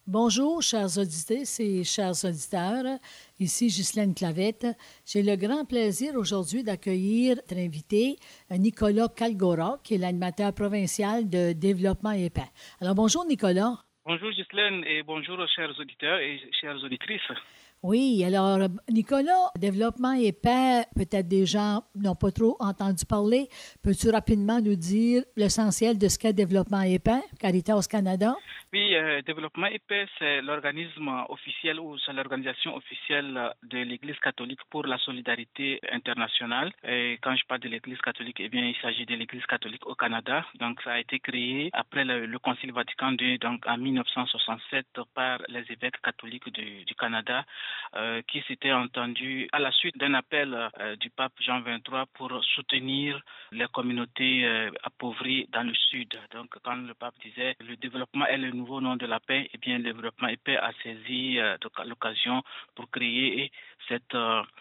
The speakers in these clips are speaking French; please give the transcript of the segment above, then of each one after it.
Bonjour, chers auditeurs et chers auditeurs. Ici Ghislaine Clavette. J'ai le grand plaisir aujourd'hui d'accueillir notre invité, Nicolas Calgora, qui est l'animateur provincial de Développement épais. Alors, bonjour, Nicolas. Bonjour Ghislaine et bonjour aux chers auditeurs et chères auditrices. Oui, alors, Nicolas, développement épais, peut-être des gens n'ont pas trop entendu parler. Peux-tu rapidement nous dire l'essentiel de ce qu'est développement épais, Caritas Canada? Oui, Développement épais, c'est l'organisme officiel ou c'est l'organisation officielle de l'Église catholique pour la solidarité internationale. Et quand je parle de l'Église catholique, eh bien, il s'agit de l'Église catholique au Canada. Donc, ça a été créé après le Concile Vatican II, donc en 1967, par les évêques catholiques du Canada, qui s'étaient entendus à la suite d'un appel du pape Jean XXIII pour soutenir les communautés appauvries dans le Sud. Donc, quand le pape disait le développement est le nouveau nom de la paix, eh bien, le développement épais a saisi l'occasion pour créer cette.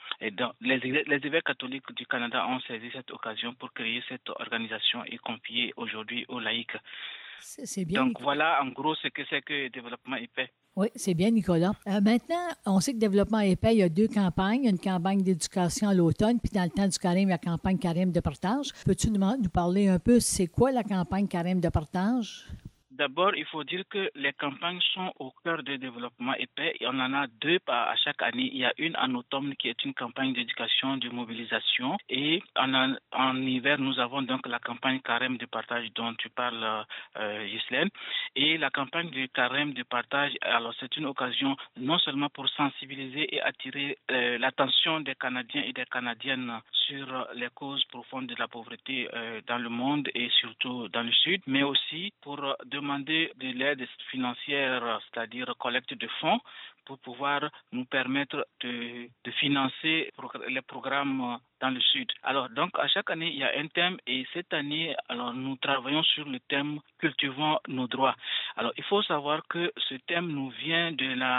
Les évêques catholiques du Canada ont saisi cette occasion pour créer cette organisation et confier aujourd'hui aux laïcs. C'est bien, Donc, Nicolas. voilà en gros ce que c'est que développement épais. Oui, c'est bien, Nicolas. Maintenant, on sait que Développement épais, il y a deux campagnes. Une campagne d'éducation à l'automne, puis dans le temps du carême, la campagne carême de partage. Peux-tu nous parler un peu, c'est quoi la campagne carême de partage? D'abord, il faut dire que les campagnes sont au cœur du développement épais. Et on en a deux à chaque année. Il y a une en automne qui est une campagne d'éducation, de mobilisation. Et en hiver, nous avons donc la campagne carême de partage dont tu parles, Ghislaine. Et la campagne de carême de partage, alors c'est une occasion non seulement pour sensibiliser et attirer l'attention des Canadiens et des Canadiennes sur les causes profondes de la pauvreté dans le monde et surtout dans le Sud, mais aussi pour demander de l'aide financière, c'est-à-dire collecte de fonds, pour pouvoir nous permettre de financer les programmes dans le Sud. Alors, donc, à chaque année, il y a un thème et cette année, alors, nous travaillons sur le thème Cultivons nos droits. Alors, il faut savoir que ce thème nous vient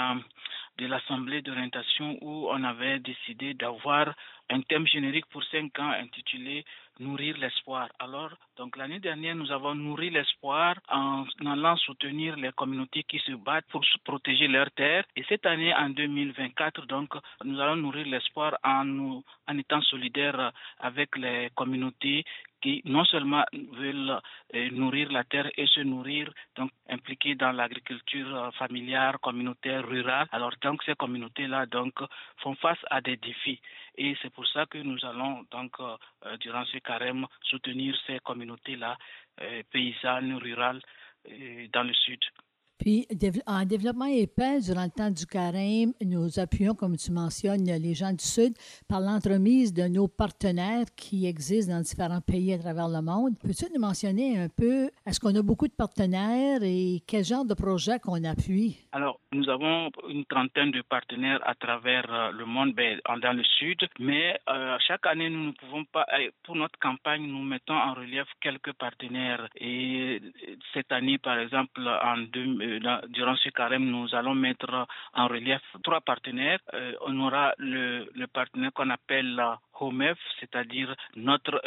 de l'Assemblée d'orientation où on avait décidé d'avoir un thème générique pour 5 ans intitulé Nourrir l'espoir. Alors, donc l'année dernière, nous avons nourri l'espoir en allant soutenir les communautés qui se battent pour protéger leurs terres. Et cette année, en 2024, donc, nous allons nourrir l'espoir en étant solidaires avec les communautés qui non seulement veulent nourrir la terre et se nourrir, donc impliqués dans l'agriculture familiale, communautaire, rurale. Alors donc ces communautés-là donc font face à des défis et c'est pour ça que nous allons donc durant ce carême soutenir ces communautés-là paysannes, rurales dans le sud. Puis, en développement épais, durant le temps du carême, nous appuyons, comme tu mentionnes, les gens du Sud par l'entremise de nos partenaires qui existent dans différents pays à travers le monde. Peux-tu nous mentionner un peu, est-ce qu'on a beaucoup de partenaires et quel genre de projet qu'on appuie? Alors, nous avons une trentaine de partenaires à travers le monde, dans le Sud, mais chaque année, nous ne pouvons pas, pour notre campagne, nous mettons en relief quelques partenaires. Et cette année, par exemple, durant ce carême, nous allons mettre en relief 3 partenaires. On aura le partenaire qu'on appelle HOMEF, c'est-à-dire notre,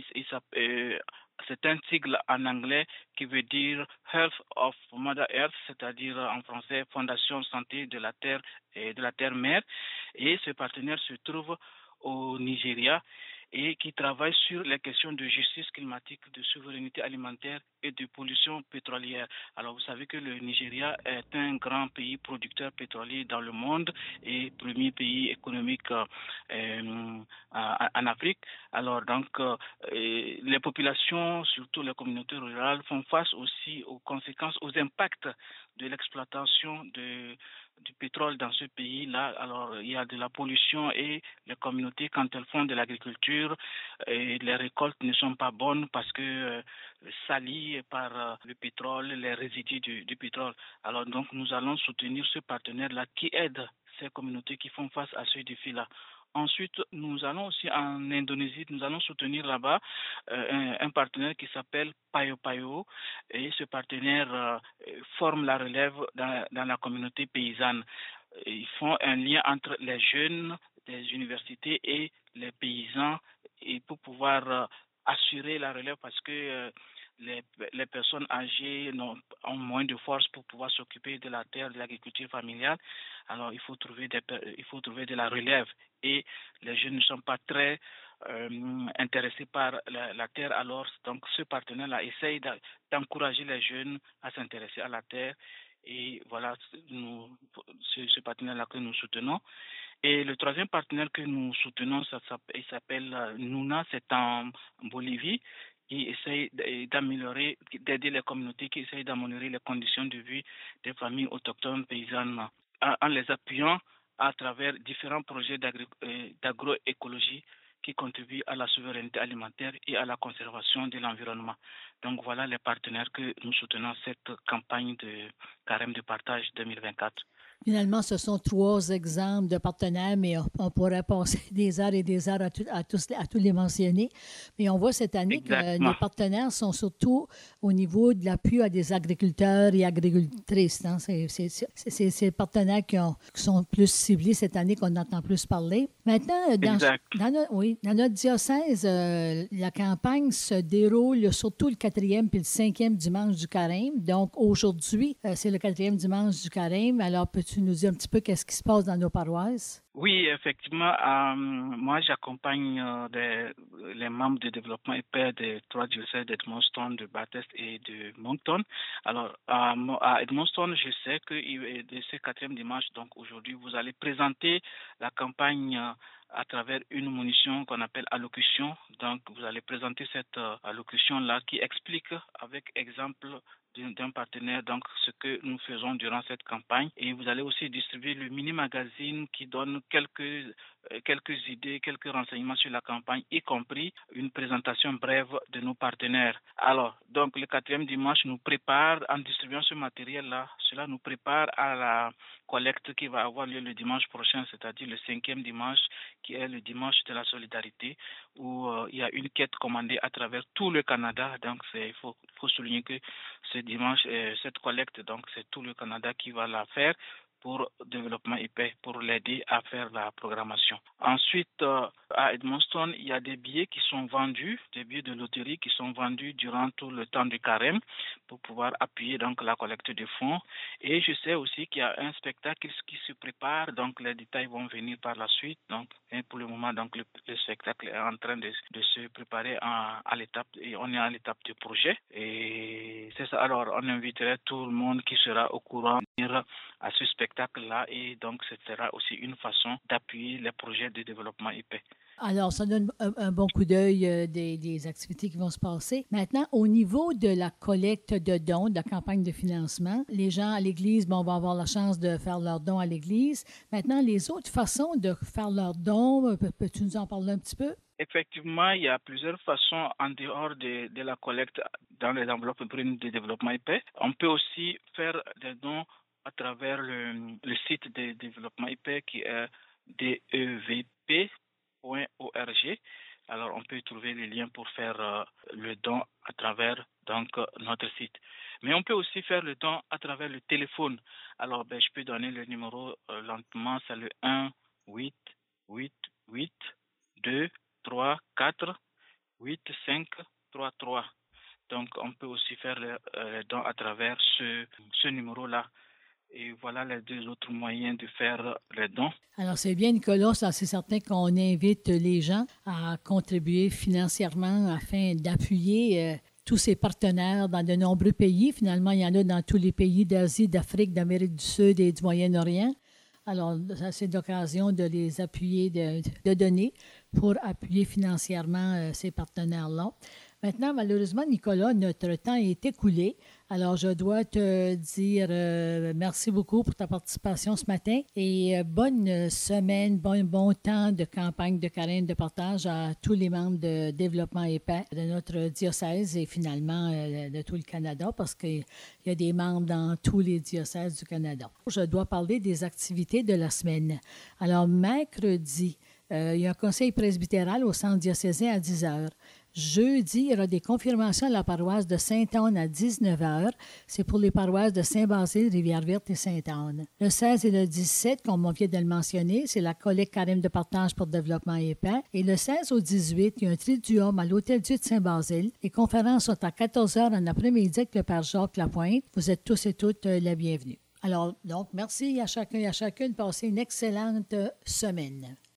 c'est un sigle en anglais qui veut dire Health of Mother Earth, c'est-à-dire en français Fondation Santé de la Terre et de la Terre-Mère. Et ce partenaire se trouve au Nigeria et qui travaille sur les questions de justice climatique, de souveraineté alimentaire et de pollution pétrolière. Alors vous savez que le Nigeria est un grand pays producteur pétrolier dans le monde et premier pays économique en Afrique. Alors donc les populations, surtout les communautés rurales, font face aussi aux conséquences, aux impacts de l'exploitation du pétrole dans ce pays-là. Alors, il y a de la pollution et les communautés, quand elles font de l'agriculture, les récoltes ne sont pas bonnes parce que salies par le pétrole, les résidus du pétrole. Alors, donc, nous allons soutenir ce partenaire-là qui aide ces communautés qui font face à ce défi-là. Ensuite, nous allons aussi en Indonésie, nous allons soutenir là-bas un partenaire qui s'appelle Payo Payo et ce partenaire forme la relève dans la communauté paysanne. Ils font un lien entre les jeunes des universités et les paysans et pour pouvoir assurer la relève parce que les personnes âgées ont moins de force pour pouvoir s'occuper de la terre, de l'agriculture familiale. Alors, il faut trouver de la relève. Et les jeunes ne sont pas très intéressés par la terre. Alors, donc, ce partenaire-là essaye d'encourager les jeunes à s'intéresser à la terre. Et voilà, ce partenaire-là que nous soutenons. Et le troisième partenaire que nous soutenons, il s'appelle Nuna, c'est en Bolivie, qui essaye d'aider les communautés, qui essayent d'améliorer les conditions de vie des familles autochtones paysannes en les appuyant à travers différents projets d'agroécologie qui contribuent à la souveraineté alimentaire et à la conservation de l'environnement. Donc voilà les partenaires que nous soutenons cette campagne de carême de partage 2024. Finalement, ce sont 3 exemples de partenaires, mais on pourrait passer des heures et des heures à tous les mentionner. Mais on voit cette année que les partenaires sont surtout au niveau de l'appui à des agriculteurs et agricultrices. Hein. C'est ces partenaires qui sont plus ciblés cette année qu'on entend plus parler. Maintenant, dans notre diocèse, la campagne se déroule surtout le 4e puis le 5e dimanche du carême. Donc, aujourd'hui, c'est le 4e dimanche du carême. Alors, peux-tu nous dire un petit peu qu'est-ce qui se passe dans nos paroisses? Oui, effectivement. Moi, j'accompagne les membres de développement épais des 3 diocèses d'Edmundston, de Bathurst et de Moncton. Alors, à Edmundston, je sais que de ce 4e dimanche, donc aujourd'hui, vous allez présenter la campagne à travers une munition qu'on appelle allocution. Donc, vous allez présenter cette allocution-là qui explique avec exemple d'un partenaire, donc ce que nous faisons durant cette campagne. Et vous allez aussi distribuer le mini-magazine qui donne quelques idées, quelques renseignements sur la campagne, y compris une présentation brève de nos partenaires. Alors, donc le 4e dimanche nous prépare, en distribuant ce matériel-là, cela nous prépare à la collecte qui va avoir lieu le dimanche prochain, c'est-à-dire le 5e dimanche, qui est le dimanche de la solidarité, où il y a une quête commandée à travers tout le Canada. Donc, il faut souligner que ce dimanche, cette collecte, donc c'est tout le Canada qui va la faire pour développement épais, pour l'aider à faire la programmation. Ensuite, à Edmundston, il y a des billets qui sont vendus, des billets de loterie qui sont vendus durant tout le temps du carême pour pouvoir appuyer donc la collecte de fonds. Et je sais aussi qu'il y a un spectacle qui se prépare, donc les détails vont venir par la suite. Donc, et pour le moment, donc le spectacle est en train de se préparer à l'étape, et on est à l'étape du projet. Et c'est ça. Alors, on inviterait tout le monde qui sera au courant à ce spectacle-là, et donc ce sera aussi une façon d'appuyer les projets de développement épais. Alors, ça donne un bon coup d'œil des activités qui vont se passer. Maintenant, au niveau de la collecte de dons, de la campagne de financement, les gens à l'Église vont avoir la chance de faire leurs dons à l'Église. Maintenant, les autres façons de faire leurs dons, peux-tu nous en parler un petit peu? Effectivement, il y a plusieurs façons en dehors de la collecte dans les enveloppes brunes de développement épais. On peut aussi faire des dons à travers le site de développement épais qui est devp.org. Alors, on peut trouver les liens pour faire le don à travers donc notre site. Mais on peut aussi faire le don à travers le téléphone. Alors, je peux donner le numéro lentement. C'est le 1 8 8 8 2 3 4 8 5 3 3. Donc, on peut aussi faire le don à travers ce numéro-là. Et voilà les 2 autres moyens de faire les dons. Alors, c'est bien, Nicolas, c'est certain qu'on invite les gens à contribuer financièrement afin d'appuyer tous ces partenaires dans de nombreux pays. Finalement, il y en a dans tous les pays d'Asie, d'Afrique, d'Amérique du Sud et du Moyen-Orient. Alors, ça, c'est l'occasion de les appuyer, de donner pour appuyer financièrement ces partenaires-là. Maintenant, malheureusement, Nicolas, notre temps est écoulé. Alors, je dois te dire merci beaucoup pour ta participation ce matin et bonne semaine, bon temps de campagne de carême de partage à tous les membres de développement épais de notre diocèse et finalement de tout le Canada parce qu'il y a des membres dans tous les diocèses du Canada. Je dois parler des activités de la semaine. Alors, mercredi, il y a un conseil presbytéral au centre diocésain à 10 heures. Jeudi, il y aura des confirmations à la paroisse de Sainte-Anne à 19 h. C'est pour les paroisses de Saint-Basile, Rivière-Verte et Sainte-Anne. Le 16 et le 17, comme on vient de le mentionner, c'est la collecte carême de partage pour développement et paix. Et le 16 au 18, il y a un triduum à l'Hôtel-Dieu de Saint-Basile. Les conférences sont à 14 h en après-midi avec le Père Jacques Lapointe. Vous êtes tous et toutes la bienvenue. Alors, donc, merci à chacun et à chacune. Passez une excellente semaine.